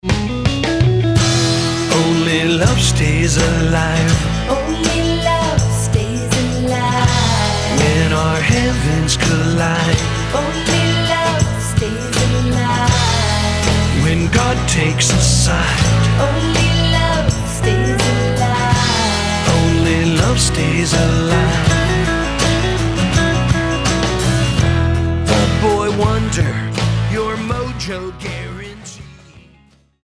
Only love stays alive. Only love stays alive. When our heavens collide. Only love stays alive. When God takes a side. Only love stays alive. Only love stays alive. The boy wonder, your mojo game.